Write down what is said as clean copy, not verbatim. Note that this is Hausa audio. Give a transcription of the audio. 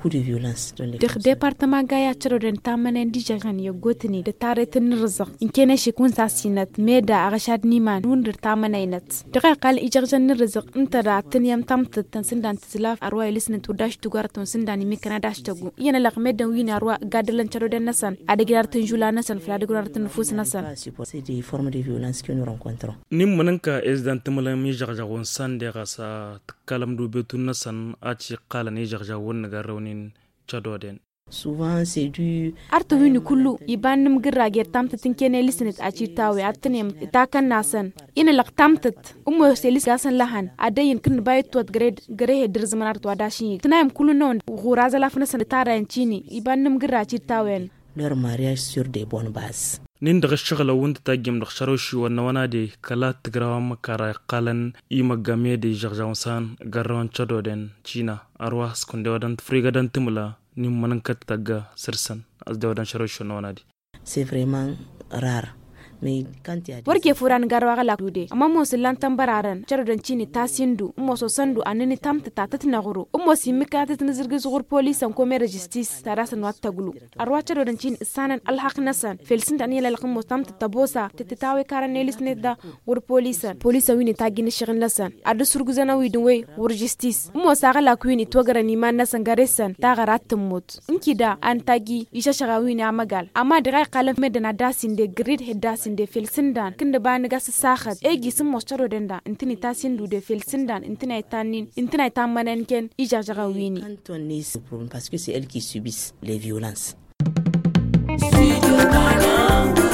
beaucoup de violence dans les da departement ga ya ciro den tamanen dijagan ya gotini da tare tin rizq in kene shi kun sasinat meda agashad niman wundir tamanaynet da qal ijarjan rizq inta da tin yam tamt tan sindan tslaf arwa lisne to dash to garton sindan mi kana dash tagu yana la medan wina arwa gadalan ciro den nasan adigar tin jula nasan fladigar tin fus nasan. C'est des formes de violence que nous rencontrons. Nim mananka ezdan tamalan mi jarjagon sande gasa kalam du betun nasan aci qala ni jarjawon garawnin chadoden. Souvent c'est du arto wini kullu ibannim girage tamta tinkene listenet achitawe atnem takan nasan ina laq tamtat ummo selis gasan lahan adayin kin bayt tot gare dir zamanar to adashi tnaim kullu non ghuraza lafna san tara yancini ibannim girage tawen leur mariage sur des bonnes bases. nin daga shagala wanda tagim da sharoshi wana de kala tigrawa makara qalan imagame de jarjawnsan garron chadoden china arwa skunde wadan frigadan timula nim mananka tagga sirsan azdawadan sharoshi wana de. C'est vraiment rare. Mais quand il y a warke furan garwa gala dude amma mo silan tambararan charodan chini tasindu mo so sandu anani tamta tatatna guru mo simika tatna zirga zugur police an ko mere justice tarasan watta gulu arwa charodan chini sanan alhaq nasan felsin dan yela laqam mo tamta tabosa titawe karanelis nedda gur police wini tagini shigin nasan adu surguzana widin we gur justice mo sagala kwini togara ni man nasan garesan tagarat mut inkida an tagi isha shagawini amagal amma dira qalam medana dasinde grid hedasin de felsindan kinda bani gas saxat egi sim mostaro denda intini tasindu de felsindan intina tanin intina tamanen ken ijajaga wini quand on est parce que c'est elles qui subissent les violences.